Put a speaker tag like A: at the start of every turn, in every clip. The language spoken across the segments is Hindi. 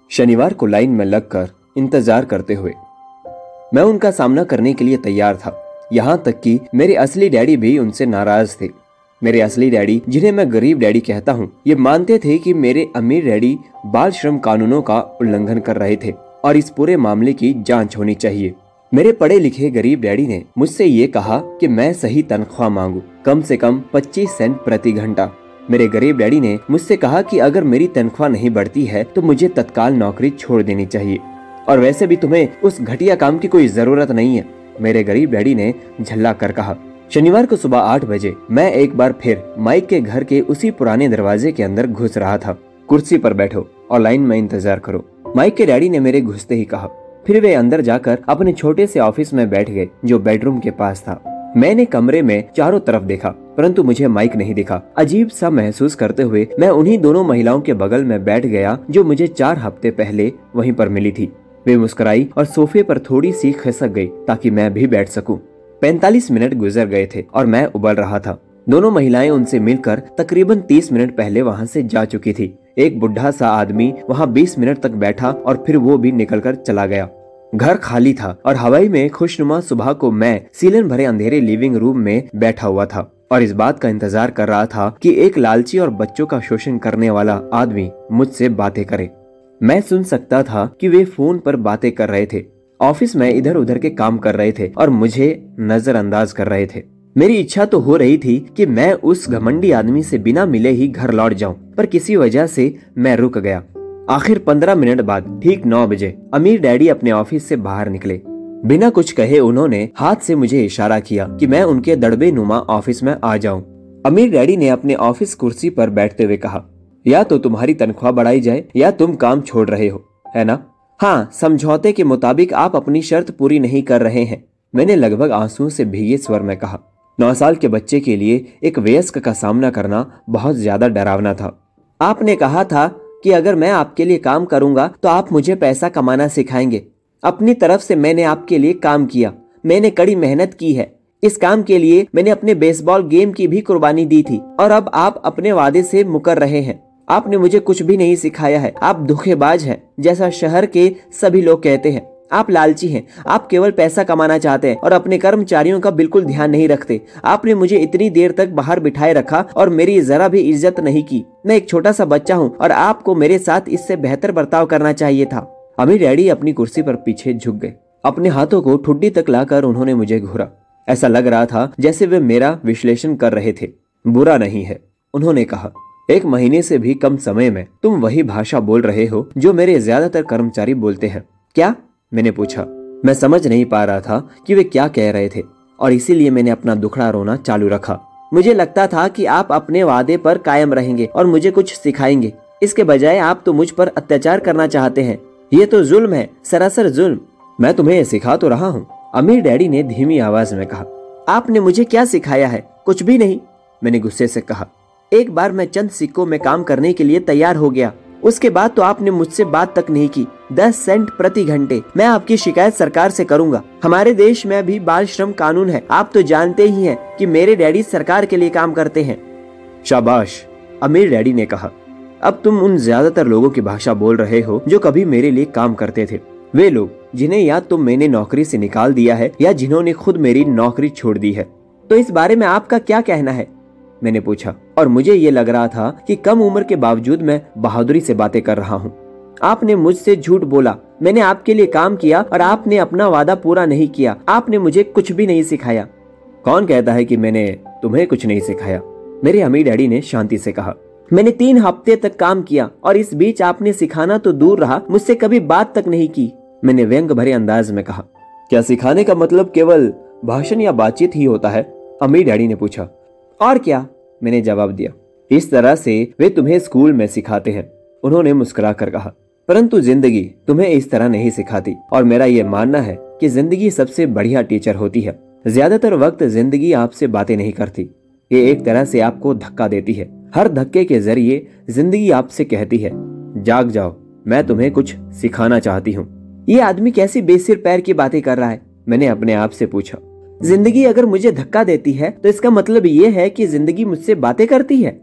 A: शनिवार को लाइन में लगकर इंतजार करते हुए मैं उनका सामना करने के लिए तैयार था। यहाँ तक कि मेरे असली डैडी भी उनसे नाराज थे। मेरे असली डैडी, जिन्हें मैं गरीब डैडी कहता हूँ, ये मानते थे कि मेरे अमीर डैडी बाल श्रम कानूनों का उल्लंघन कर रहे थे और इस पूरे मामले की जांच होनी चाहिए। मेरे पढ़े लिखे गरीब डैडी ने मुझसे ये कहा कि मैं सही तनख्वाह मांगू, कम से कम 25 सेंट प्रति घंटा। मेरे गरीब डैडी ने मुझसे कहा कि अगर मेरी तनख्वाह नहीं बढ़ती है तो मुझे तत्काल नौकरी छोड़ देनी चाहिए, और वैसे भी तुम्हें उस घटिया काम की कोई जरूरत नहीं है, मेरे गरीब डैडी ने झल्ला कर कहा। शनिवार को सुबह 8 बजे मैं एक बार फिर माइक के घर के उसी पुराने दरवाजे के अंदर घुस रहा था। कुर्सी पर बैठो और लाइन में इंतजार करो, माइक के डैडी ने मेरे घुसते ही कहा। फिर वे अंदर जाकर अपने छोटे से ऑफिस में बैठ गए जो बेडरूम के पास था। मैंने कमरे में चारों तरफ देखा, परंतु मुझे माइक नहीं दिखा। अजीब सा महसूस करते हुए मैं उन्हीं दोनों महिलाओं के बगल में बैठ गया जो मुझे 4 हफ्ते पहले वहीं पर मिली थी। वे मुस्कुराई और सोफे पर थोड़ी सी खिसक गई ताकि मैं भी बैठ सकूं। 45 मिनट गुजर गए थे और मैं उबल रहा था। दोनों महिलाएं उनसे मिलकर तकरीबन 30 मिनट पहले वहां से जा चुकी थी। एक बुढ़ा सा आदमी वहां 20 मिनट तक बैठा और फिर वो भी निकलकर चला गया। घर खाली था और हवाई में खुशनुमा सुबह को मैं सीलन भरे अंधेरे लिविंग रूम में बैठा हुआ था और इस बात का इंतजार कर रहा था कि एक लालची और बच्चों का शोषण करने वाला आदमी मुझसे बातें करे। मैं सुन सकता था कि वे फोन पर बातें कर रहे थे, ऑफिस में इधर उधर के काम कर रहे थे और मुझे नजरअंदाज कर रहे थे। मेरी इच्छा तो हो रही थी कि मैं उस घमंडी आदमी से बिना मिले ही घर लौट जाऊं, पर किसी वजह से मैं रुक गया। आखिर 15 मिनट बाद ठीक 9 बजे अमीर डैडी अपने ऑफिस से बाहर निकले। बिना कुछ कहे उन्होंने हाथ से मुझे इशारा किया कि मैं उनके दड़बे नुमा ऑफिस में आ जाऊं। अमीर डैडी ने अपने ऑफिस कुर्सी पर बैठते हुए कहा, या तो तुम्हारी तनख्वाह बढ़ाई जाए या तुम काम छोड़ रहे हो, है ना? हाँ, समझौते के मुताबिक आप अपनी शर्त पूरी नहीं कर रहे हैं, मैंने लगभग आंसुओं से भीगे स्वर में कहा। 9 साल के बच्चे के लिए एक वयस्क का सामना करना बहुत ज्यादा डरावना था। आपने कहा था कि अगर मैं आपके लिए काम करूंगा तो आप मुझे पैसा कमाना सिखाएंगे। अपनी तरफ से मैंने आपके लिए काम किया, मैंने कड़ी मेहनत की है। इस काम के लिए मैंने अपने बेसबॉल गेम की भी कुर्बानी दी थी और अब आप अपने वादे से मुकर रहे हैं। आपने मुझे कुछ भी नहीं सिखाया है। आप धोखेबाज हैं, जैसा शहर के सभी लोग कहते हैं। आप लालची हैं, आप केवल पैसा कमाना चाहते हैं और अपने कर्मचारियों का बिल्कुल ध्यान नहीं रखते। आपने मुझे इतनी देर तक बाहर बिठाए रखा और मेरी जरा भी इज्जत नहीं की। मैं एक छोटा सा बच्चा हूँ और आपको मेरे साथ इससे बेहतर बर्ताव करना चाहिए था। अमीर डैडी अपनी कुर्सी पर पीछे झुक गए। अपने हाथों को ठुड्डी तक लाकर उन्होंने मुझे घूरा। ऐसा लग रहा था जैसे वे मेरा विश्लेषण कर रहे थे। बुरा नहीं है, उन्होंने कहा। 1 महीने से भी कम समय में तुम वही भाषा बोल रहे हो जो मेरे ज्यादातर कर्मचारी बोलते हैं। क्या? मैंने पूछा। मैं समझ नहीं पा रहा था कि वे क्या कह रहे थे और इसीलिए मैंने अपना दुखड़ा रोना चालू रखा। मुझे लगता था कि आप अपने वादे पर कायम रहेंगे और मुझे कुछ सिखाएंगे। इसके बजाय आप तो मुझ पर अत्याचार करना चाहते हैं। ये तो जुल्म है, सरासर जुल्म। मैं तुम्हें सिखा तो रहा हूँ, अमीर डैडी ने धीमी आवाज में कहा। आपने मुझे क्या सिखाया है? कुछ भी नहीं, मैंने गुस्से से कहा। एक बार मैं चंद सिक्कों में काम करने के लिए तैयार हो गया, उसके बाद तो आपने मुझसे बात तक नहीं की। 10 सेंट प्रति घंटे। मैं आपकी शिकायत सरकार से करूंगा। हमारे देश में भी बाल श्रम कानून है, आप तो जानते ही हैं कि मेरे डैडी सरकार के लिए काम करते हैं। शाबाश, अमीर डैडी ने कहा। अब तुम उन ज्यादातर लोगों की भाषा बोल रहे हो जो कभी मेरे लिए काम करते थे। वे लोग जिन्हें या तो मैंने नौकरी से निकाल दिया है या जिन्होंने खुद मेरी नौकरी छोड़ दी है। तो इस बारे में आपका क्या कहना है? मैंने पूछा और मुझे ये लग रहा था कि कम उम्र के बावजूद मैं बहादुरी से बातें कर रहा हूँ। आपने मुझसे झूठ बोला, मैंने आपके लिए काम किया और आपने अपना वादा पूरा नहीं किया। आपने मुझे कुछ भी नहीं सिखाया। कौन कहता है कि मैंने तुम्हें कुछ नहीं सिखाया? मेरे अमीर डैडी ने शांति से कहा। मैंने 3 हफ्ते तक काम किया और इस बीच आपने सिखाना तो दूर रहा, मुझसे कभी बात तक नहीं की, मैंने व्यंग भरे अंदाज में कहा। क्या सिखाने का मतलब केवल भाषण या बातचीत ही होता है? अमीर डैडी ने पूछा। और क्या, मैंने जवाब दिया। इस तरह से वे तुम्हें स्कूल में सिखाते हैं, उन्होंने मुस्कुराकर कहा। परंतु जिंदगी तुम्हें इस तरह नहीं सिखाती और मेरा ये मानना है कि जिंदगी सबसे बढ़िया टीचर होती है। ज्यादातर वक्त जिंदगी आपसे बातें नहीं करती, ये एक तरह से आपको धक्का देती है। हर धक्के के जरिए जिंदगी आपसे कहती है, जाग जाओ, मैं तुम्हें कुछ सिखाना चाहती हूँ। ये आदमी कैसी बेसिर पैर की बातें कर रहा है? मैंने अपने आप से पूछा। जिंदगी अगर मुझे धक्का देती है तो इसका मतलब ये है कि जिंदगी मुझसे बातें करती है।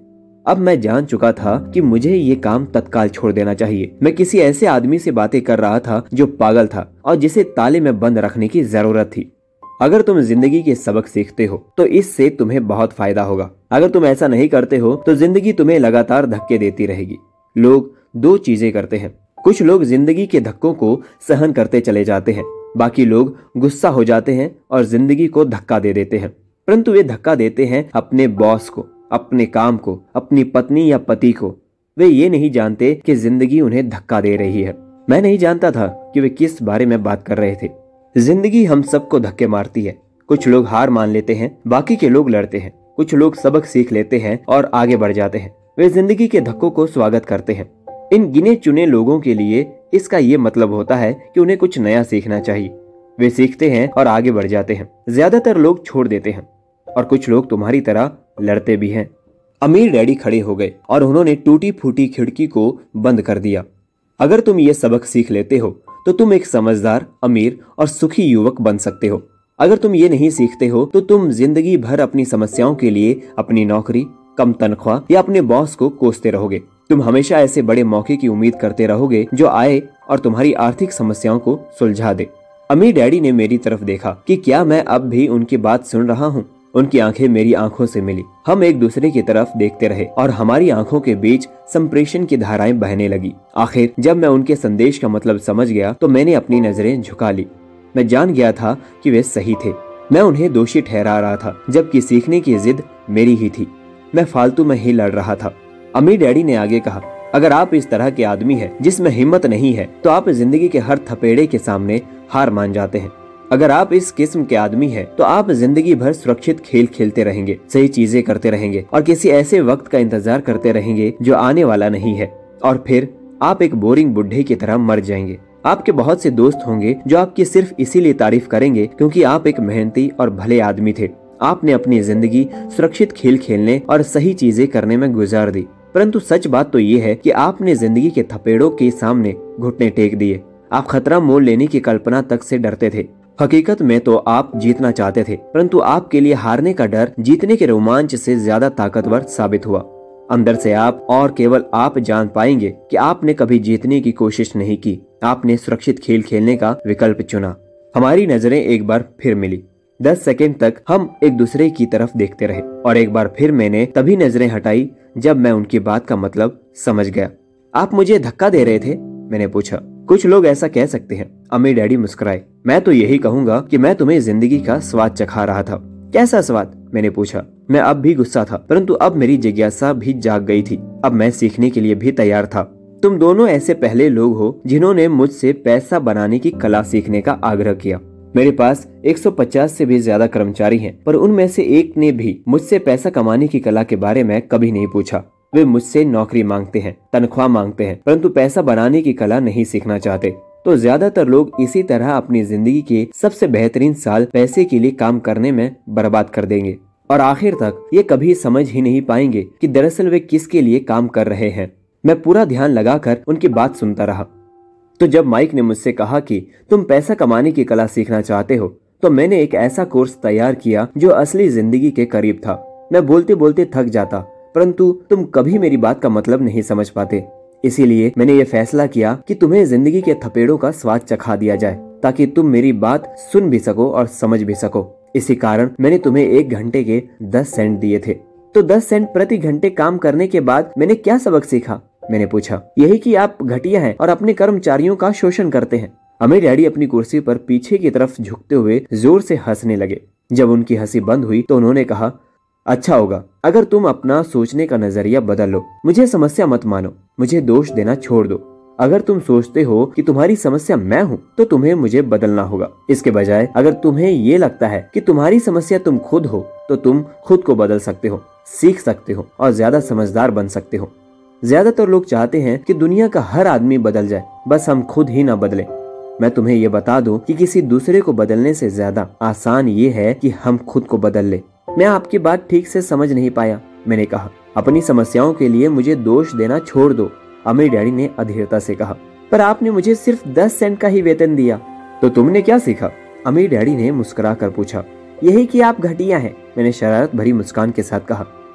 A: अब मैं जान चुका था कि मुझे ये काम तत्काल छोड़ देना चाहिए। मैं किसी ऐसे आदमी से बातें कर रहा था जो पागल था और जिसे ताले में बंद रखने की जरूरत थी। अगर तुम जिंदगी के सबक सीखते हो तो इससे तुम्हें बहुत फायदा होगा। अगर तुम ऐसा नहीं करते हो तो जिंदगी तुम्हें लगातार धक्के देती रहेगी। लोग दो चीजें करते हैं, कुछ लोग जिंदगी के धक्कों को सहन करते चले जाते हैं, बाकी लोग गुस्सा हो जाते हैं और जिंदगी को धक्का दे देते हैं। परंतु वे धक्का देते हैं अपने बॉस को, अपने काम को, अपनी पत्नी या पति को। वे ये नहीं जानते कि जिंदगी उन्हें धक्का दे रही है। मैं नहीं जानता था कि वे किस बारे में बात कर रहे थे। जिंदगी हम सबको धक्के मारती है। कुछ लोग हार मान लेते हैं, बाकी के लोग लड़ते हैं। कुछ लोग सबक सीख लेते हैं और आगे बढ़ जाते हैं। वे जिंदगी के धक्कों को स्वागत करते हैं। इन गिने चुने लोगों के लिए इसका ये मतलब होता है कि उन्हें कुछ नया सीखना चाहिए। वे सीखते हैं और आगे बढ़ जाते हैं। ज्यादातर लोग छोड़ देते हैं और कुछ लोग तुम्हारी तरह लड़ते भी हैं। अमीर डैडी खड़े हो गए और उन्होंने टूटी फूटी खिड़की को बंद कर दिया। अगर तुम ये सबक सीख लेते हो तो तुम एक समझदार, अमीर और सुखी युवक बन सकते हो। अगर तुम ये नहीं सीखते हो तो तुम जिंदगी भर अपनी समस्याओं के लिए अपनी नौकरी, कम तनख्वाह या अपने बॉस को कोसते रहोगे। तुम हमेशा ऐसे बड़े मौके की उम्मीद करते रहोगे जो आए और तुम्हारी आर्थिक समस्याओं को सुलझा दे। अमीर डैडी ने मेरी तरफ देखा कि क्या मैं अब भी उनकी बात सुन रहा हूँ। उनकी आंखें मेरी आंखों से मिली। हम एक दूसरे की तरफ देखते रहे और हमारी आंखों के बीच संप्रेषण की धाराएं बहने लगी। आखिर जब मैं उनके संदेश का मतलब समझ गया तो मैंने अपनी नजरें झुका ली। मैं जान गया था कि वे सही थे। मैं उन्हें दोषी ठहरा रहा था, जबकि सीखने की जिद मेरी ही थी। मैं फालतू में ही लड़ रहा था। अमीर डैडी ने आगे कहा, अगर आप इस तरह के आदमी हैं जिसमें हिम्मत नहीं है तो आप जिंदगी के हर थपेड़े के सामने हार मान जाते हैं। अगर आप इस किस्म के आदमी हैं तो आप जिंदगी भर सुरक्षित खेल खेलते रहेंगे, सही चीजें करते रहेंगे और किसी ऐसे वक्त का इंतजार करते रहेंगे जो आने वाला नहीं है, और फिर आप एक बोरिंग बुढ़े की तरह मर जाएंगे। आपके बहुत से दोस्त होंगे जो आपकी सिर्फ इसीलिए तारीफ करेंगे क्योंकि आप एक मेहनती और भले आदमी थे। आपने अपनी जिंदगी सुरक्षित खेल खेलने और सही चीजें करने में गुजार दी। परंतु सच बात तो ये है कि आपने जिंदगी के थपेड़ों के सामने घुटने टेक दिए। आप खतरा मोल लेने की कल्पना तक से डरते थे। हकीकत में तो आप जीतना चाहते थे, परंतु आपके लिए हारने का डर जीतने के रोमांच से ज्यादा ताकतवर साबित हुआ। अंदर से आप और केवल आप जान पाएंगे कि आपने कभी जीतने की कोशिश नहीं की। आपने सुरक्षित खेल खेलने का विकल्प चुना। हमारी नजरें एक बार फिर मिली। 10 सेकंड तक हम एक दूसरे की तरफ देखते रहे और एक बार फिर मैंने तभी नजरें हटाई जब मैं उनकी बात का मतलब समझ गया। आप मुझे धक्का दे रहे थे? मैंने पूछा। कुछ लोग ऐसा कह सकते हैं, अमीर डैडी मुस्कुराए। मैं तो यही कहूंगा कि मैं तुम्हें जिंदगी का स्वाद चखा रहा था। कैसा स्वाद? मैंने पूछा। मैं अब भी गुस्सा था, परंतु अब मेरी जिज्ञासा भी जाग गई थी। अब मैं सीखने के लिए भी तैयार था। तुम दोनों ऐसे पहले लोग हो जिन्होंने मुझसे पैसा बनाने की कला सीखने का आग्रह किया। मेरे पास 150 से भी ज्यादा कर्मचारी हैं, पर उनमें से एक ने भी मुझसे पैसा कमाने की कला के बारे में कभी नहीं पूछा। वे मुझसे नौकरी मांगते हैं, तनख्वाह मांगते हैं, परंतु पैसा बनाने की कला नहीं सीखना चाहते। तो ज्यादातर लोग इसी तरह अपनी जिंदगी के सबसे बेहतरीन साल पैसे के लिए काम करने में बर्बाद कर देंगे और आखिर तक ये कभी समझ ही नहीं पाएंगे कि दरअसल वे किसके लिए काम कर रहे हैं। मैं पूरा ध्यान लगाकर उनकी बात सुनता रहा। तो जब माइक ने मुझसे कहा कि तुम पैसा कमाने की कला सीखना चाहते हो, तो मैंने एक ऐसा कोर्स तैयार किया जो असली जिंदगी के करीब था। मैं बोलते बोलते थक जाता, परंतु तुम कभी मेरी बात का मतलब नहीं समझ पाते। इसीलिए मैंने ये फैसला किया कि तुम्हें जिंदगी के थपेड़ों का स्वाद चखा दिया जाए, ताकि तुम मेरी बात सुन भी सको और समझ भी सको। इसी कारण मैंने तुम्हें 1 घंटे के 10 सेंट दिए थे। तो 10 सेंट प्रति घंटे काम करने के बाद मैंने क्या सबक सीखा? मैंने पूछा। यही कि आप घटिया हैं और अपने कर्मचारियों का शोषण करते हैं। अमीर डैडी अपनी कुर्सी पर पीछे की तरफ झुकते हुए जोर से हंसने लगे। जब उनकी हंसी बंद हुई तो उन्होंने कहा, अच्छा होगा अगर तुम अपना सोचने का नजरिया बदल लो। मुझे समस्या मत मानो, मुझे दोष देना छोड़ दो। अगर तुम सोचते हो कि तुम्हारी समस्या मैं हूँ तो तुम्हें मुझे बदलना होगा। इसके बजाय अगर तुम्हें ये लगता है कि तुम्हारी समस्या तुम खुद हो तो तुम खुद को बदल सकते हो, सीख सकते हो और ज्यादा समझदार बन सकते हो। ज्यादातर लोग चाहते हैं कि दुनिया का हर आदमी बदल जाए, बस हम खुद ही ना बदले। मैं तुम्हें ये बता दूं कि किसी दूसरे को बदलने से ज्यादा आसान ये है कि हम खुद को बदल ले। मैं आपकी बात ठीक से समझ नहीं पाया, मैंने कहा। अपनी समस्याओं के लिए मुझे दोष देना छोड़ दो, अमीर डैडी ने अधीरता से कहा। पर आपने मुझे सिर्फ 10 सेंट का ही वेतन दिया, तो तुमने क्या सीखा? अमीर डैडी ने मुस्कुरा कर पूछा। यही कि आप घटिया हैं, मैंने शरारत भरी मुस्कान के साथ कहा।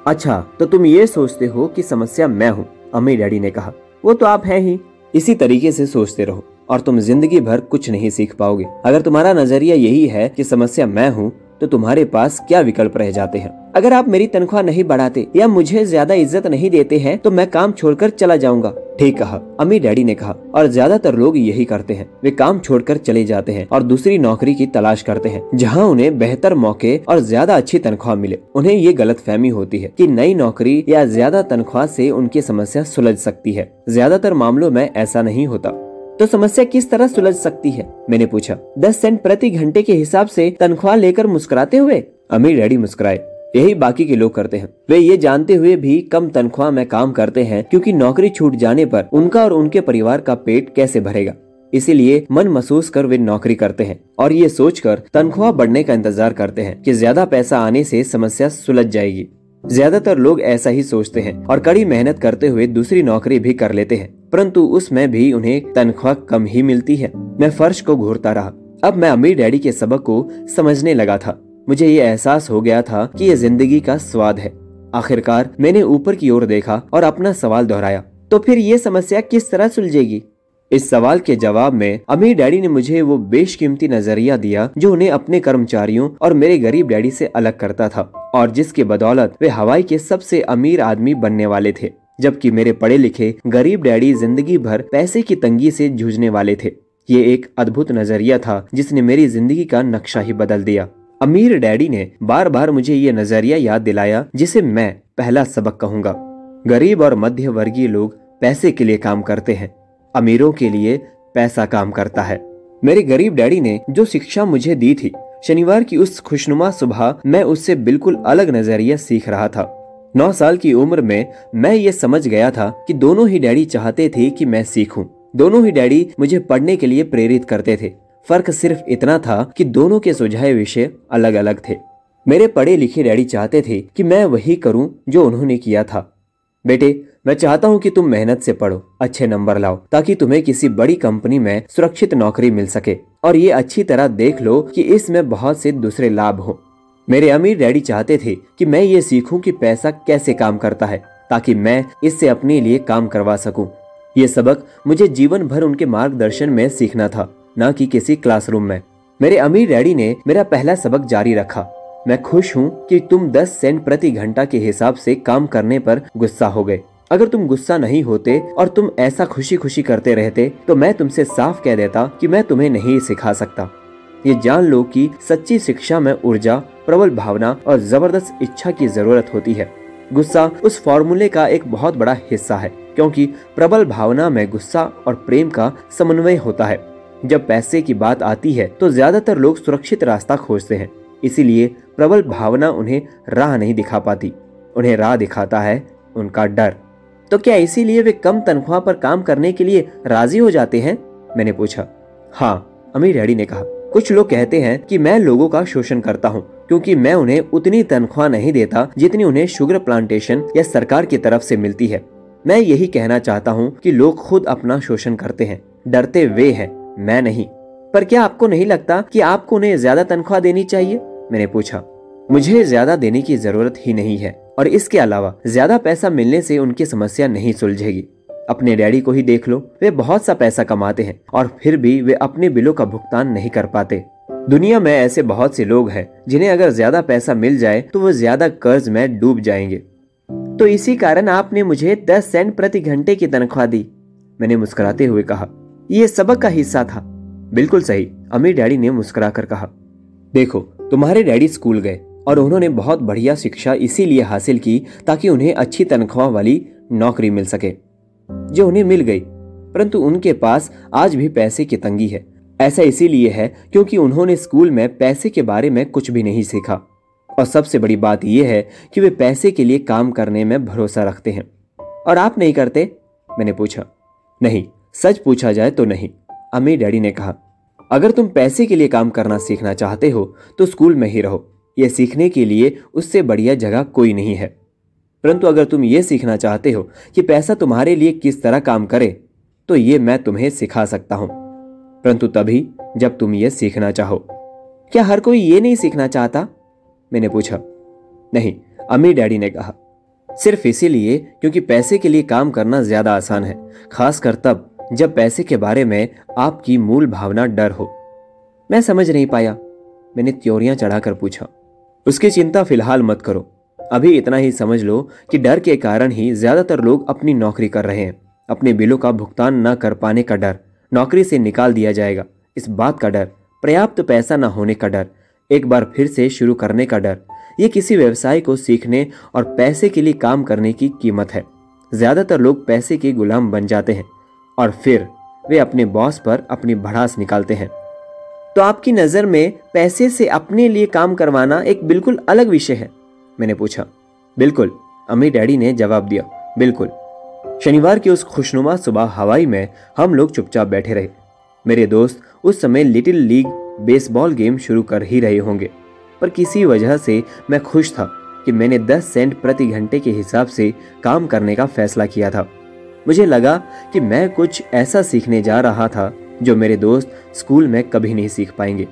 A: अच्छा, तो तुम ये सोचते हो कि समस्या मैं हूँ, अम्मी डैडी ने कहा। वो तो आप हैं ही। इसी तरीके से सोचते रहो और तुम जिंदगी भर कुछ नहीं सीख पाओगे। अगर तुम्हारा नजरिया यही है कि समस्या मैं हूँ, तो तुम्हारे पास क्या विकल्प रह जाते हैं। अगर आप मेरी तनख्वाह नहीं बढ़ाते या मुझे ज्यादा इज्जत नहीं देते हैं तो मैं काम छोड़कर चला जाऊंगा। ठीक कहा, अम्मी डैडी ने कहा। और ज्यादातर लोग यही करते हैं, वे काम छोड़कर चले जाते हैं और दूसरी नौकरी की तलाश करते हैं जहां उन्हें बेहतर मौके और ज्यादा अच्छी तनख्वाह मिले। उन्हें ये गलतफहमी होती है कि नई नौकरी या ज्यादा तनख्वाह से उनकी समस्या सुलझ सकती है। ज्यादातर मामलों में ऐसा नहीं होता। तो समस्या किस तरह सुलझ सकती है, मैंने पूछा। 10 सेंट प्रति घंटे के हिसाब से तनख्वाह लेकर मुस्कुराते हुए? अम्मी डैडी मुस्कुराए। यही बाकी के लोग करते हैं। वे ये जानते हुए भी कम तनख्वाह में काम करते हैं क्योंकि नौकरी छूट जाने पर उनका और उनके परिवार का पेट कैसे भरेगा। इसीलिए मन महसूस कर वे नौकरी करते हैं और ये सोचकर तनख्वाह बढ़ने का इंतजार करते हैं कि ज्यादा पैसा आने से समस्या सुलझ जाएगी। ज्यादातर लोग ऐसा ही सोचते हैं और कड़ी मेहनत करते हुए दूसरी नौकरी भी कर लेते हैं, परंतु उसमें भी उन्हें तनख्वाह कम ही मिलती है। मैं फर्श को घूरता रहा। अब मैं अम्मी डैडी के सबक को समझने लगा था। मुझे ये एहसास हो गया था कि ये जिंदगी का स्वाद है। आखिरकार मैंने ऊपर की ओर देखा और अपना सवाल दोहराया, तो फिर ये समस्या किस तरह सुलझेगी? इस सवाल के जवाब में अम्मी डैडी ने मुझे वो बेशकीमती नजरिया दिया जो उन्हें अपने कर्मचारियों और मेरे गरीब डैडी से अलग करता था और जिसके बदौलत वे हवाई के सबसे अमीर आदमी बनने वाले थे, जबकि मेरे पढ़े लिखे गरीब डैडी जिंदगी भर पैसे की तंगी से जूझने वाले थे। ये एक अद्भुत नजरिया था जिसने मेरी जिंदगी का नक्शा ही बदल दिया। अमीर डैडी ने बार बार मुझे ये नजरिया याद दिलाया जिसे मैं पहला सबक कहूंगा। गरीब और मध्य वर्गीय लोग पैसे के लिए काम करते हैं, अमीरों के लिए पैसा काम करता है। मेरे गरीब डैडी ने जो शिक्षा मुझे दी थी, शनिवार की उस खुशनुमा सुबह मैं उससे बिल्कुल अलग नजरिया सीख रहा था। 9 साल की उम्र में मैं ये समझ गया था कि दोनों ही डैडी चाहते थे कि मैं सीखूं। दोनों ही डैडी मुझे पढ़ने के लिए प्रेरित करते थे। फर्क सिर्फ इतना था कि दोनों के सुझाए विषय अलग अलग थे। मेरे पढ़े लिखे डैडी चाहते थे कि मैं वही करूं जो उन्होंने किया था। बेटे, मैं चाहता हूं कि तुम मेहनत से पढ़ो, अच्छे नंबर लाओ, ताकि तुम्हें किसी बड़ी कंपनी में सुरक्षित नौकरी मिल सके। और ये अच्छी तरह देख लो कि इसमें बहुत से दूसरे लाभ हो। मेरे अमीर डैडी चाहते थे कि मैं ये सीखूं कि पैसा कैसे काम करता है, ताकि मैं इससे अपने लिए काम करवा सकूं। ये सबक मुझे जीवन भर उनके मार्गदर्शन में सीखना था, न कि किसी क्लासरूम में। मेरे अमीर डैडी ने मेरा पहला सबक जारी रखा। मैं खुश हूँ कि तुम 10 सेंट प्रति घंटा के हिसाब से काम करने पर गुस्सा हो गए। अगर तुम गुस्सा नहीं होते और तुम ऐसा खुशी खुशी करते रहते तो मैं तुमसे साफ कह देता कि मैं तुम्हें नहीं सिखा सकता। ये जान लो कि सच्ची शिक्षा में ऊर्जा, प्रबल भावना और जबरदस्त इच्छा की जरूरत होती है। गुस्सा उस फॉर्मूले का एक बहुत बड़ा हिस्सा है, क्योंकि प्रबल भावना में गुस्सा और प्रेम का समन्वय होता है। जब पैसे की बात आती है तो ज्यादातर लोग सुरक्षित रास्ता खोजते हैं, इसीलिए प्रबल भावना उन्हें राह नहीं दिखा पाती। उन्हें राह दिखाता है उनका डर। तो क्या इसीलिए वे कम तनख्वाह पर काम करने के लिए राजी हो जाते हैं? मैंने पूछा। हाँ, अमीर डैडी ने कहा। कुछ लोग कहते हैं कि मैं लोगों का शोषण करता हूँ क्योंकि मैं उन्हें उतनी तनख्वाह नहीं देता जितनी उन्हें शुगर प्लांटेशन या सरकार की तरफ से मिलती है। मैं यही कहना चाहता हूँ कि लोग खुद अपना शोषण करते हैं, डरते वे हैं, मैं नहीं। पर क्या आपको नहीं लगता कि आपको उन्हें ज्यादा तनख्वाह देनी चाहिए? मैंने पूछा। मुझे ज्यादा देने की जरूरत ही नहीं है, और इसके अलावा ज्यादा पैसा मिलने से उनकी समस्या नहीं सुलझेगी। अपने डैडी को ही देख लो, वे बहुत सा पैसा कमाते हैं और फिर भी वे अपने बिलों का भुगतान नहीं कर पाते। दुनिया में ऐसे बहुत से लोग हैं जिन्हें अगर ज्यादा पैसा मिल जाए तो वो ज्यादा कर्ज में डूब जाएंगे। तो इसी कारण आपने मुझे 10 सेंट प्रति घंटे की तनख्वाह दी, मैंने मुस्कुराते हुए कहा। ये सबक का हिस्सा था। बिल्कुल सही, अमीर डैडी ने मुस्कुराकर कहा। देखो, तुम्हारे डैडी स्कूल गए और उन्होंने बहुत बढ़िया शिक्षा इसीलिए हासिल की ताकि उन्हें अच्छी तनख्वाह वाली नौकरी मिल सके, जो उन्हें मिल गई। परंतु उनके पास आज भी पैसे की तंगी है। ऐसा इसीलिए है क्योंकि उन्होंने स्कूल में पैसे के बारे में कुछ भी नहीं सीखा। और सबसे बड़ी बात यह है कि वे पैसे के लिए काम करने में भरोसा रखते हैं। और आप नहीं करते? मैंने पूछा। नहीं, सच पूछा जाए तो नहीं, अमीर डैडी ने कहा। अगर तुम पैसे के लिए काम करना सीखना चाहते हो तो स्कूल में ही रहो। यह सीखने के लिए उससे बढ़िया जगह कोई नहीं है। परंतु अगर तुम ये सीखना चाहते हो कि पैसा तुम्हारे लिए किस तरह काम करे, तो ये मैं तुम्हें सिखा सकता हूं, परंतु तभी जब तुम ये सीखना चाहो। क्या हर कोई ये नहीं सीखना चाहता? मैंने पूछा। नहीं, अमीर डैडी ने कहा। सिर्फ इसीलिए क्योंकि पैसे के लिए काम करना ज्यादा आसान है, खासकर तब जब पैसे के बारे में आपकी मूल भावना डर हो। मैं समझ नहीं पाया, मैंने त्योरियां चढ़ाकर पूछा। उसकी चिंता फिलहाल मत करो, अभी इतना ही समझ लो कि डर के कारण ही ज्यादातर लोग अपनी नौकरी कर रहे हैं। अपने बिलों का भुगतान न कर पाने का डर, नौकरी से निकाल दिया जाएगा इस बात का डर, पर्याप्त पैसा न होने का डर, एक बार फिर से शुरू करने का डर, ये किसी व्यवसाय को सीखने और पैसे के लिए काम करने की कीमत है। ज्यादातर लोग पैसे के गुलाम बन जाते हैं और फिर वे अपने बॉस पर अपनी भड़ास निकालते हैं। तो आपकी नज़र में पैसे से अपने लिए काम करवाना एक बिल्कुल अलग विषय है? मैंने पूछा। बिल्कुल, अम्मी डैडी ने जवाब दिया, बिल्कुल। शनिवार की उस खुशनुमा सुबह हवाई में हम लोग चुपचाप बैठे रहे। मेरे दोस्त उस समय लिटिल लीग बेसबॉल गेम शुरू कर ही रहे होंगे, पर किसी वजह से मैं खुश था कि मैंने 10 सेंट प्रति घंटे के हिसाब से काम करने का फैसला किया था। मुझे लगा कि मैं कुछ ऐसा सीखने जा रहा था जो मेरे दोस्त स्कूल में कभी नहीं सीख पाएंगे।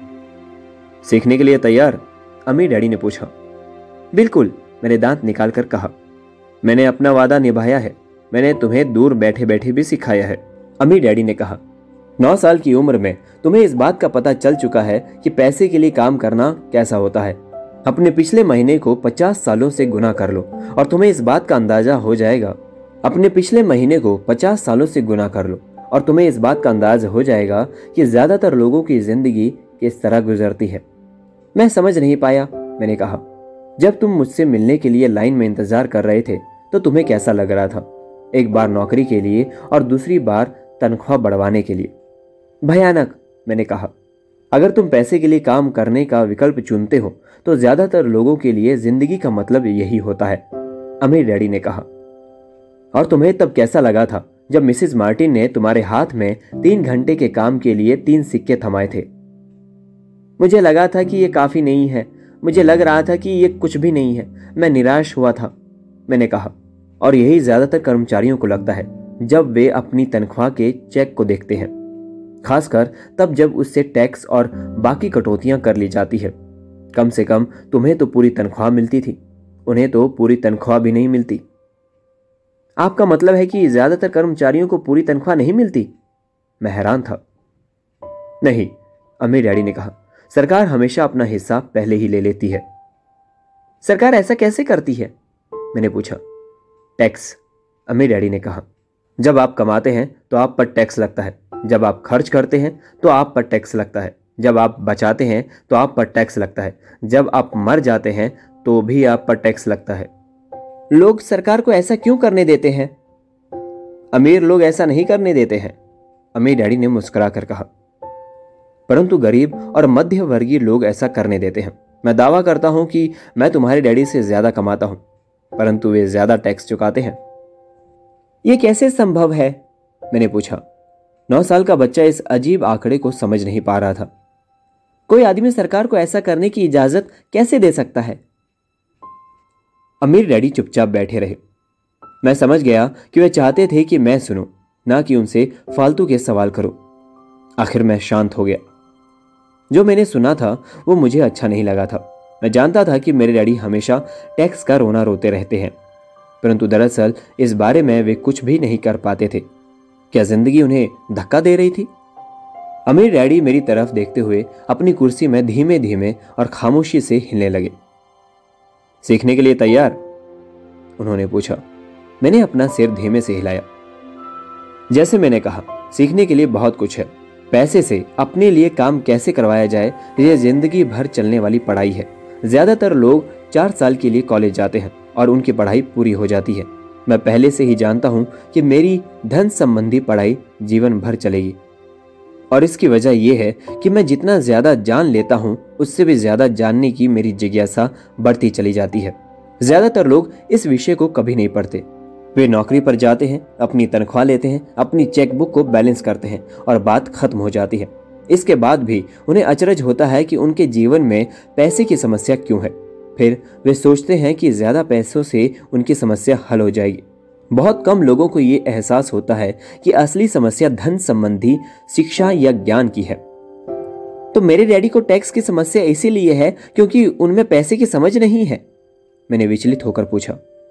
A: सीखने के लिए तैयार? अम्मी डैडी ने पूछा। बिल्कुल, मैंने दांत निकालकर कहा। मैंने अपना वादा निभाया है, मैंने तुम्हें दूर बैठे बैठे भी सिखाया है, अम्मी डैडी ने कहा। 9 साल की उम्र में तुम्हें इस बात का पता चल चुका है कि पैसे के लिए काम करना कैसा होता है। अपने पिछले महीने को 50 सालों से गुना कर लो और तुम्हें इस बात का अंदाजा हो जाएगा। अपने पिछले महीने को 50 सालों से गुना कर लो और तुम्हें इस बात का अंदाज हो जाएगा कि ज्यादातर लोगों की जिंदगी किस तरह गुजरती है। मैं समझ नहीं पाया, मैंने कहा। जब तुम मुझसे मिलने के लिए लाइन में इंतजार कर रहे थे तो तुम्हें कैसा लग रहा था? एक बार नौकरी के लिए और दूसरी बार तनख्वाह बढ़वाने के लिए। भयानक, मैंने कहा। अगर तुम पैसे के लिए काम करने का विकल्प चुनते हो तो ज्यादातर लोगों के लिए जिंदगी का मतलब यही होता है, अम्मी डैडी ने कहा। और तुम्हें तब कैसा लगा था जब मिसेस मार्टिन ने तुम्हारे हाथ में 3 घंटे के काम के लिए 3 सिक्के थमाए थे? मुझे लगा था कि ये काफी नहीं है, मुझे लग रहा था कि ये कुछ भी नहीं है, मैं निराश हुआ था, मैंने कहा। और यही ज्यादातर कर्मचारियों को लगता है जब वे अपनी तनख्वाह के चेक को देखते हैं, खासकर तब जब उससे टैक्स और बाकी कटौतियां कर ली जाती है। कम से कम तुम्हें तो पूरी तनख्वाह मिलती थी, उन्हें तो पूरी तनख्वाह भी नहीं मिलती। आपका मतलब है कि ज्यादातर कर्मचारियों को पूरी तनख्वाह नहीं मिलती? मैं हैरान था। नहीं, अम्मी डैडी ने कहा, सरकार हमेशा अपना हिस्सा पहले ही ले लेती है। सरकार ऐसा कैसे करती है? मैंने पूछा। टैक्स, अम्मी डैडी ने कहा। जब आप कमाते हैं तो आप पर टैक्स लगता है, जब आप खर्च करते हैं तो आप पर टैक्स लगता है, जब आप बचाते हैं तो आप पर टैक्स लगता है, जब आप मर जाते हैं तो भी आप पर टैक्स लगता है। लोग सरकार को ऐसा क्यों करने देते हैं? अमीर लोग ऐसा नहीं करने देते हैं, अम्मी डैडी ने मुस्कुराकर कहा, परंतु गरीब और मध्य वर्गीय लोग ऐसा करने देते हैं। मैं दावा करता हूं कि मैं तुम्हारे डैडी से ज्यादा कमाता हूं, परंतु वे ज्यादा टैक्स चुकाते हैं। यह कैसे संभव है? मैंने पूछा। 9 साल का बच्चा इस अजीब आंकड़े को समझ नहीं पा रहा था। कोई आदमी सरकार को ऐसा करने की इजाजत कैसे दे सकता है? अमीर डैडी चुपचाप बैठे रहे। मैं समझ गया कि वे चाहते थे कि मैं सुनूं, ना कि उनसे फालतू के सवाल करूं। आखिर मैं शांत हो गया। जो मैंने सुना था वो मुझे अच्छा नहीं लगा था। मैं जानता था कि मेरे डैडी हमेशा टैक्स का रोना रोते रहते हैं, परंतु दरअसल इस बारे में वे कुछ भी नहीं कर पाते थे। क्या जिंदगी उन्हें धक्का दे रही थी? अमीर डैडी मेरी तरफ देखते हुए अपनी कुर्सी में धीमे धीमे और खामोशी से हिलने लगे। सीखने के लिए तैयार? उन्होंने पूछा। मैंने अपना सिर धीमे से हिलाया। जैसे मैंने कहा, सीखने के लिए बहुत कुछ है। पैसे से अपने लिए काम कैसे करवाया जाए, यह जिंदगी भर चलने वाली पढ़ाई है। ज्यादातर लोग 4 साल के लिए कॉलेज जाते हैं और उनकी पढ़ाई पूरी हो जाती है। मैं पहले से ही जानता हूं कि मेरी धन संबंधी पढ़ाई जीवन भर चलेगी, और इसकी वजह यह है कि मैं जितना ज्यादा जान लेता हूं उससे भी ज्यादा जानने की मेरी जिज्ञासा बढ़ती चली जाती है। ज्यादातर लोग इस विषय को कभी नहीं पढ़ते। वे नौकरी पर जाते हैं, अपनी तनख्वाह लेते हैं, अपनी चेकबुक को बैलेंस करते हैं और बात खत्म हो जाती है। इसके बाद भी उन्हें अचरज होता है कि उनके जीवन में पैसे की समस्या क्यों है। फिर वे सोचते हैं कि ज्यादा पैसों से उनकी समस्या हल हो जाएगी। बहुत कम लोगों को ये एहसास होता है कि असली समस्या धन संबंधी शिक्षा या ज्ञान की है। तो मेरे डैडी को टैक्स की समस्या इसीलिए है क्योंकि उनमें पैसे की समझ नहीं है? मैंने विचलित होकर पूछा।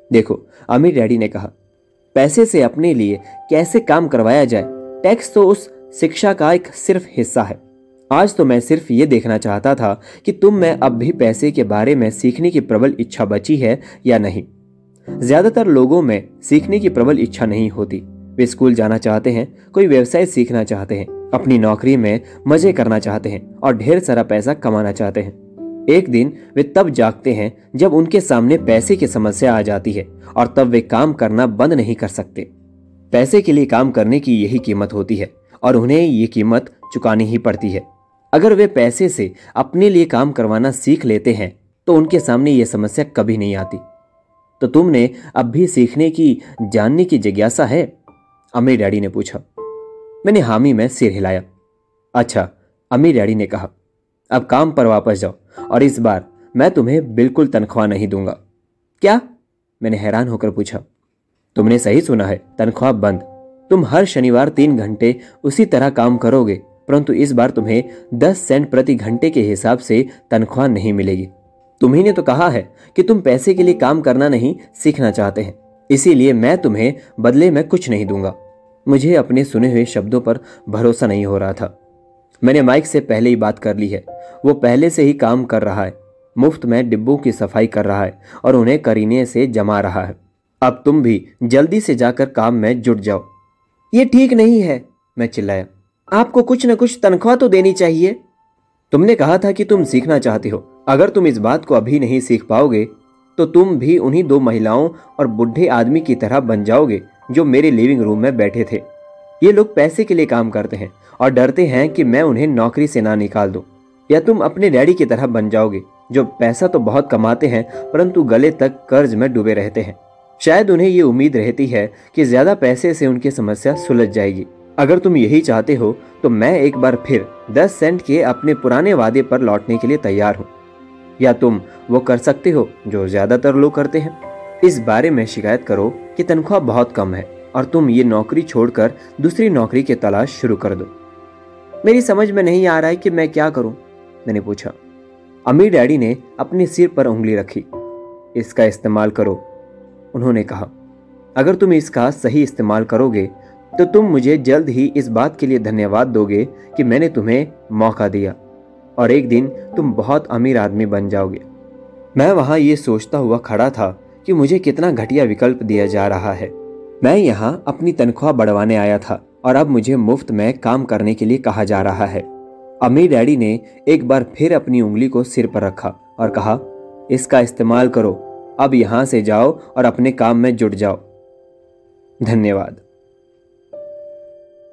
A: देखो, अमीर डैडी ने कहा, पैसे से अपने लिए कैसे काम करवाया जाए, टैक्स तो उस शिक्षा का एक सिर्फ हिस्सा है। आज तो मैं सिर्फ ये देखना चाहता था कि तुम में अब भी पैसे के बारे में सीखने की प्रबल इच्छा बची है या नहीं। ज्यादातर लोगों में सीखने की प्रबल इच्छा नहीं होती। वे स्कूल जाना चाहते हैं, कोई व्यवसाय सीखना चाहते हैं, अपनी नौकरी में मजे करना चाहते हैं और ढेर सारा पैसा कमाना चाहते हैं। एक दिन वे तब जागते हैं जब उनके सामने पैसे की समस्या आ जाती है और तब वे काम करना बंद नहीं कर सकते। पैसे के लिए काम करने की यही कीमत होती है और उन्हें ये कीमत चुकानी ही पड़ती है। अगर वे पैसे से अपने लिए काम करवाना सीख लेते हैं तो उनके सामने ये समस्या कभी नहीं आती। तो तुमने अब भी सीखने की, जानने की जिज्ञासा है? अमीर डैडी ने पूछा। मैंने हामी में सिर हिलाया। अच्छा, अमीर डैडी ने कहा, अब काम पर वापस जाओ और इस बार मैं तुम्हें बिल्कुल तनख्वाह नहीं दूंगा। क्या? मैंने हैरान होकर पूछा। तुमने सही सुना है, तनख्वाह बंद। तुम हर शनिवार 3 घंटे उसी तरह काम करोगे, परंतु इस बार तुम्हें 10 सेंट प्रति घंटे के हिसाब से तनख्वाह नहीं मिलेगी। तुम्ही ने तो कहा है कि तुम पैसे के लिए काम करना नहीं सीखना चाहते हैं, इसीलिए मैं तुम्हें बदले में कुछ नहीं दूंगा। मुझे अपने सुने हुए शब्दों पर भरोसा नहीं हो रहा था। मैंने माइक से पहले ही बात कर ली है। वो पहले से ही काम कर रहा है, मुफ्त में डिब्बों की सफाई कर रहा है और उन्हें करीने से जमा रहा है। अब तुम भी जल्दी से जाकर काम में जुट जाओ। ये ठीक नहीं है, मैं चिल्लाया। आपको कुछ न कुछ तनख्वाह तो देनी चाहिए। तुमने कहा था कि तुम सीखना चाहते हो। अगर तुम इस बात को अभी नहीं सीख पाओगे तो तुम भी उन्हीं 2 महिलाओं और बुढ़े आदमी की तरह बन जाओगे जो मेरे लिविंग रूम में बैठे थे। ये लोग पैसे के लिए काम करते हैं और डरते हैं कि मैं उन्हें नौकरी से ना निकाल दूं। या तुम अपने डैडी की तरह बन जाओगे जो पैसा तो बहुत कमाते हैं परंतु गले तक कर्ज में डूबे रहते हैं। शायद उन्हें ये उम्मीद रहती है कि ज्यादा पैसे से उनकी समस्या सुलझ जाएगी। अगर तुम यही चाहते हो तो मैं एक बार फिर 10 सेंट के अपने पुराने वादे पर लौटने के लिए तैयार हूँ। या तुम वो कर सकते हो जो ज्यादातर लोग करते हैं, इस बारे में शिकायत करो कि तनख्वाह बहुत कम है और तुम ये नौकरी छोड़कर दूसरी नौकरी की तलाश शुरू कर दो। मेरी समझ में नहीं आ रहा है कि मैं क्या करूं, मैंने पूछा। अमीर डैडी ने अपने सिर पर उंगली रखी। इसका इस्तेमाल करो, उन्होंने कहा। अगर तुम इसका सही इस्तेमाल करोगे तो तुम मुझे जल्द ही इस बात के लिए धन्यवाद दोगे कि मैंने तुम्हें मौका दिया और एक दिन तुम बहुत अमीर आदमी बन जाओगे। मैं वहां ये सोचता हुआ खड़ा था कि मुझे कितना घटिया विकल्प दिया जा रहा है। मैं यहाँ अपनी तनख्वाह बढ़वाने आया था और अब मुझे मुफ्त में काम करने के लिए कहा जा रहा है। अमीर डैडी ने एक बार फिर अपनी उंगली को सिर पर रखा और कहा, इसका इस्तेमाल करो। अब यहाँ से जाओ और अपने काम में जुट जाओ। धन्यवाद।